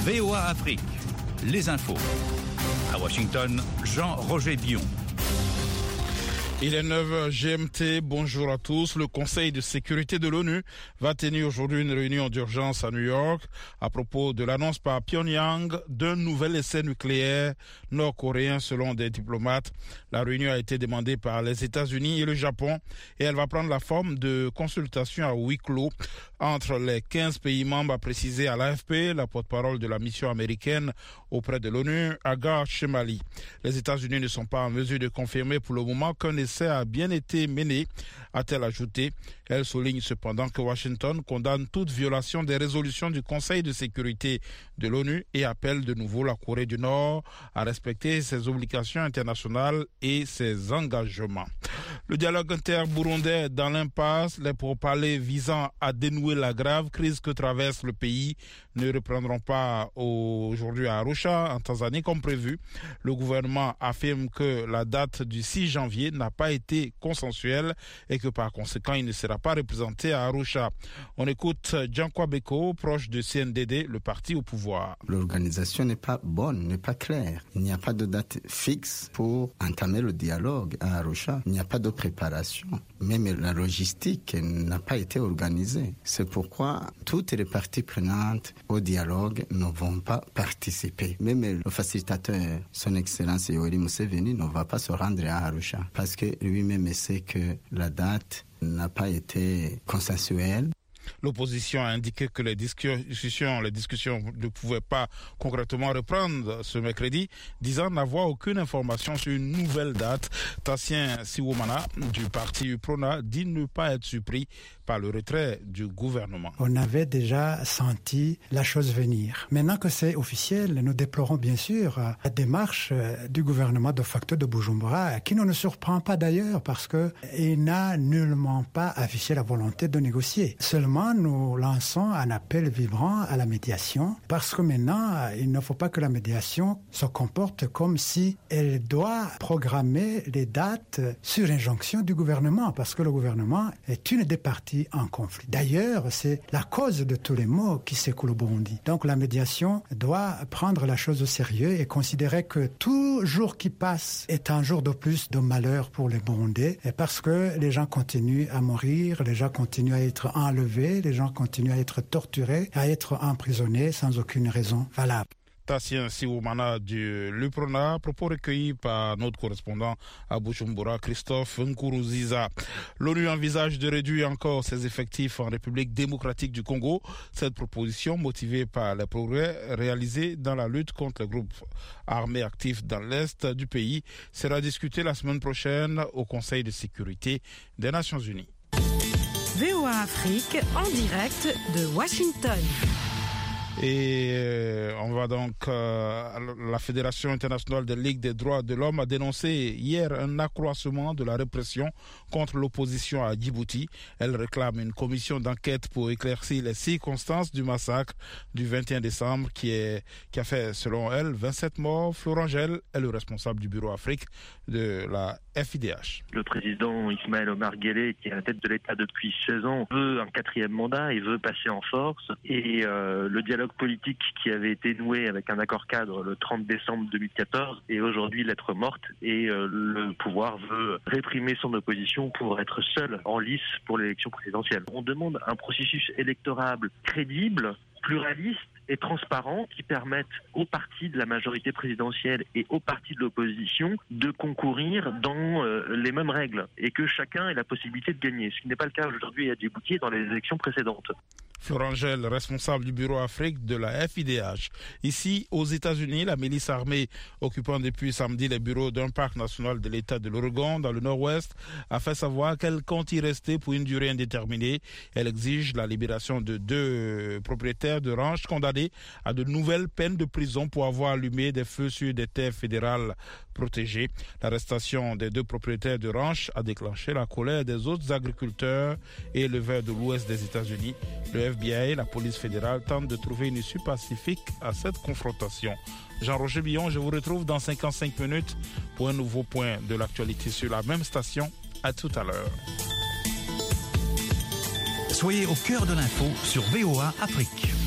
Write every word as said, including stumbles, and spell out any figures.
V O A Afrique, les infos. À Washington, Jean-Roger Billon. Il est neuf heures G M T, bonjour à tous. Le Conseil de sécurité de l'ONU va tenir aujourd'hui une réunion d'urgence à New York à propos de l'annonce par Pyongyang d'un nouvel essai nucléaire nord-coréen selon des diplomates. La réunion a été demandée par les États-Unis et le Japon et elle va prendre la forme de consultation à huis clos entre les quinze pays membres, a précisé à l'A F P la porte-parole de la mission américaine auprès de l'ONU, Agar Chemali. Les États-Unis ne sont pas en mesure de confirmer pour le moment qu'un essai a bien été mené, a-t-elle ajouté. Elle souligne cependant que Washington condamne toute violation des résolutions du Conseil de sécurité de l'ONU et appelle de nouveau la Corée du Nord à respecter ses obligations internationales et ses engagements. Le dialogue inter-burundais dans l'impasse, les pourparlers visant à dénouer la grave crise que traverse le pays ne reprendront pas aujourd'hui à Arusha, en Tanzanie, comme prévu. Le gouvernement affirme que la date du six janvier n'a pas été consensuelle et que par conséquent, il ne sera pas représenté à Arusha. On écoute Jankwa Beko, proche de C N D D, le parti au pouvoir. L'organisation n'est pas bonne, n'est pas claire. Il n'y a pas de date fixe pour entamer le dialogue à Arusha. Il n'y a pas de préparation. Même la logistique n'a pas été organisée. C'est pourquoi toutes les parties prenantes au dialogue ne vont pas participer. Même le facilitateur, son Excellence Yoweri Museveni, ne va pas se rendre à Arusha parce que lui-même sait que la date n'a pas été consensuelle. L'opposition a indiqué que les discussions, les discussions ne pouvaient pas concrètement reprendre ce mercredi, disant n'avoir aucune information sur une nouvelle date. Tassien Siwomana du parti U P R O N A dit ne pas être surpris par le retrait du gouvernement. On avait déjà senti la chose venir. Maintenant que c'est officiel, nous déplorons bien sûr la démarche du gouvernement de facto de Bujumbura, qui ne nous surprend pas d'ailleurs parce qu'il n'a nullement pas affiché la volonté de négocier. Seulement, nous lançons un appel vibrant à la médiation parce que maintenant, il ne faut pas que la médiation se comporte comme si elle doit programmer les dates sur injonction du gouvernement parce que le gouvernement est une des parties en conflit. D'ailleurs, c'est la cause de tous les maux qui s'écoulent au Burundi. Donc la médiation doit prendre la chose au sérieux et considérer que tout jour qui passe est un jour de plus de malheur pour les Burundais parce que les gens continuent à mourir, les gens continuent à être enlevés, les gens continuent à être torturés, à être emprisonnés sans aucune raison valable. Tassien Siwomana du U P R O N A, propos recueillis par notre correspondant à Bujumbura, Christophe Nkuruziza. L'ONU envisage de réduire encore ses effectifs en République démocratique du Congo. Cette proposition, motivée par les progrès réalisés dans la lutte contre les groupes armés actifs dans l'Est du pays, sera discutée la semaine prochaine au Conseil de sécurité des Nations Unies. V O A Afrique en direct de Washington. Et euh, on va donc, euh, la Fédération internationale des ligues des droits de l'homme a dénoncé hier un accroissement de la répression contre l'opposition à Djibouti. Elle réclame une commission d'enquête pour éclaircir les circonstances du massacre du vingt et un décembre qui, est, qui a fait, selon elle, vingt-sept morts. Florent Gel est le responsable du bureau Afrique de la F I D H. Le président Ismaël Omar Guelleh, qui est à la tête de l'État depuis seize ans, veut un quatrième mandat et veut passer en force. Et euh, le dialogue politique qui avait été noué avec un accord cadre le trente décembre deux mille quatorze est aujourd'hui lettre morte et euh, le pouvoir veut réprimer son opposition pour être seul en lice pour l'élection présidentielle. On demande un processus électoral crédible, pluraliste et transparent qui permettent aux partis de la majorité présidentielle et aux partis de l'opposition de concourir dans euh, les mêmes règles et que chacun ait la possibilité de gagner, ce qui n'est pas le cas aujourd'hui à Djibouti et dans les élections précédentes. Florent Gel, responsable du bureau Afrique de la F I D H. Ici, aux États-Unis, la milice armée occupant depuis samedi les bureaux d'un parc national de l'État de l'Oregon dans le nord-ouest a fait savoir qu'elle compte y rester pour une durée indéterminée. Elle exige la libération de deux propriétaires de ranch condamnés à de nouvelles peines de prison pour avoir allumé des feux sur des terres fédérales protégées. L'arrestation des deux propriétaires de ranch a déclenché la colère des autres agriculteurs et éleveurs de l'ouest des États-Unis. Le F B I, la police fédérale, tente de trouver une issue pacifique à cette confrontation. Jean-Roger Billon, je vous retrouve dans cinquante-cinq minutes pour un nouveau point de l'actualité sur la même station. À tout à l'heure. Soyez au cœur de l'info sur V O A Afrique.